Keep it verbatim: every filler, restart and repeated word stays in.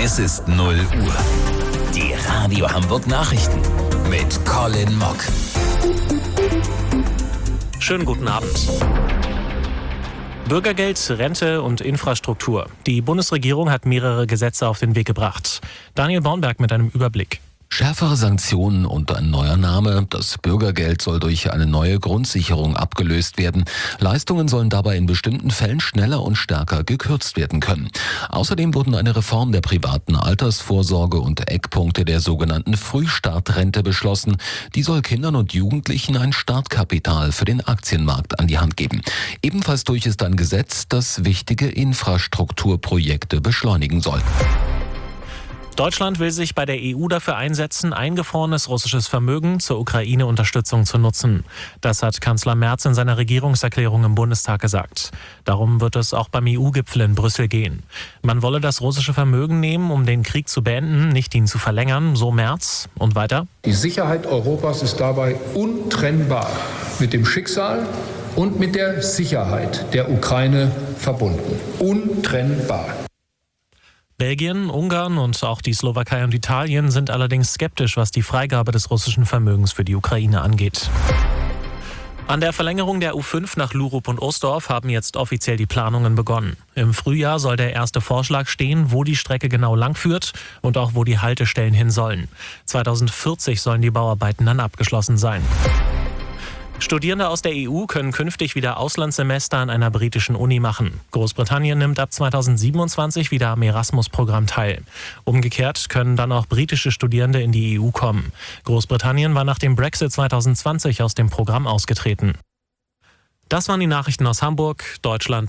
Es ist null Uhr. Die Radio Hamburg Nachrichten mit Colin Mock. Schönen guten Abend. Bürgergeld, Rente und Infrastruktur. Die Bundesregierung hat mehrere Gesetze auf den Weg gebracht. Daniel Bornberg mit einem Überblick. Schärfere Sanktionen und ein neuer Name. Das Bürgergeld soll durch eine neue Grundsicherung abgelöst werden. Leistungen sollen dabei in bestimmten Fällen schneller und stärker gekürzt werden können. Außerdem wurden eine Reform der privaten Altersvorsorge und Eckpunkte der sogenannten Frühstartrente beschlossen. Die soll Kindern und Jugendlichen ein Startkapital für den Aktienmarkt an die Hand geben. Ebenfalls durch ist ein Gesetz, das wichtige Infrastrukturprojekte beschleunigen soll. Deutschland will sich bei der E U dafür einsetzen, eingefrorenes russisches Vermögen zur Ukraine-Unterstützung zu nutzen. Das hat Kanzler Merz in seiner Regierungserklärung im Bundestag gesagt. Darum wird es auch beim E U-Gipfel in Brüssel gehen. Man wolle das russische Vermögen nehmen, um den Krieg zu beenden, nicht ihn zu verlängern, so Merz. Und weiter: Die Sicherheit Europas ist dabei untrennbar mit dem Schicksal und mit der Sicherheit der Ukraine verbunden. Untrennbar. Belgien, Ungarn und auch die Slowakei und Italien sind allerdings skeptisch, was die Freigabe des russischen Vermögens für die Ukraine angeht. An der Verlängerung der U fünf nach Lurup und Oostdorf haben jetzt offiziell die Planungen begonnen. Im Frühjahr soll der erste Vorschlag stehen, wo die Strecke genau lang führt und auch wo die Haltestellen hin sollen. zweitausendvierzig sollen die Bauarbeiten dann abgeschlossen sein. Studierende aus der E U können künftig wieder Auslandssemester an einer britischen Uni machen. Großbritannien nimmt ab zweitausendsiebenundzwanzig wieder am Erasmus-Programm teil. Umgekehrt können dann auch britische Studierende in die E U kommen. Großbritannien war nach dem Brexit zweitausendzwanzig aus dem Programm ausgetreten. Das waren die Nachrichten aus Hamburg, Deutschland